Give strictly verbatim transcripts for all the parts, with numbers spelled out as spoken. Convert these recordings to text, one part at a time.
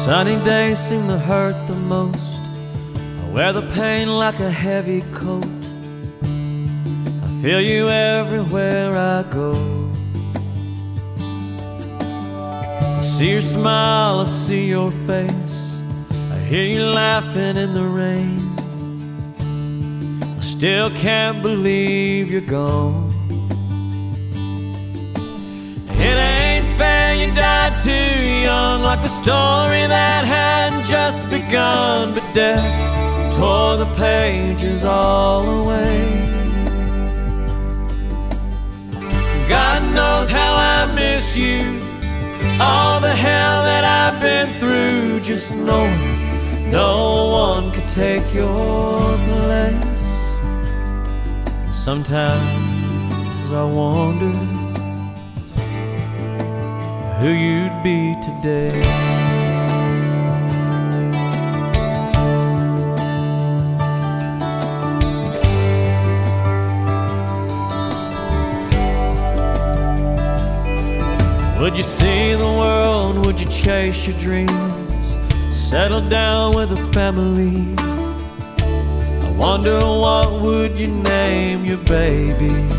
Sunny days seem to hurt the most. I wear the pain like a heavy coat. I feel you everywhere I go. I see your smile, I see your face. I hear you laughing in the rain. I still can't believe you're gone. It ain't fair you died too young, like a story that hadn't just begun. But death tore the pages all away. God knows how I miss you, all the hell that I've been through, just knowing no one could take your place. Sometimes I wonder who you'd be today. Would you see the world? Would you chase your dreams? Settle down with a family? I wonder what would you name your babies?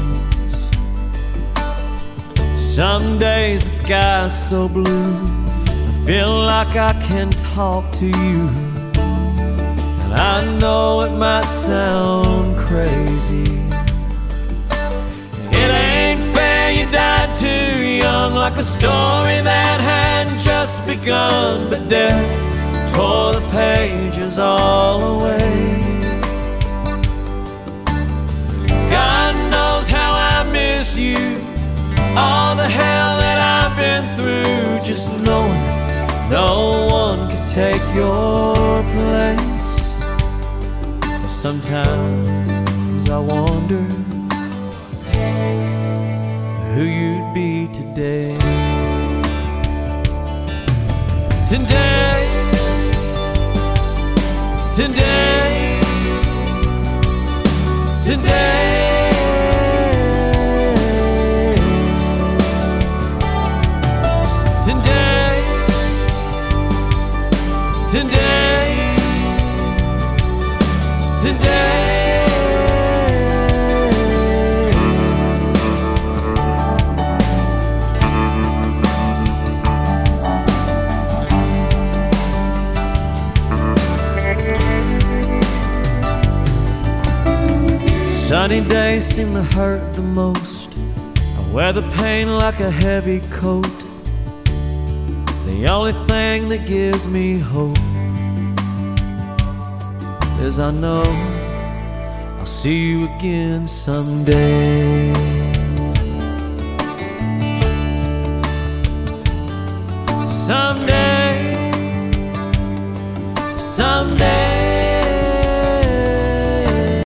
Some days the sky's so blue, I feel like I can talk to you. And I know it might sound crazy. It ain't fair you died too young, like a story that hadn't just begun. But death tore the pages all away. God knows how I miss you, all the hell that I've been through, just knowing no one could take your place. Sometimes I wonder who you'd be today. Today, today, today. Today, today, today. Sunny days seem to hurt the most. I wear the pain like a heavy coat. The only thing that gives me hope is I know I'll see you again someday.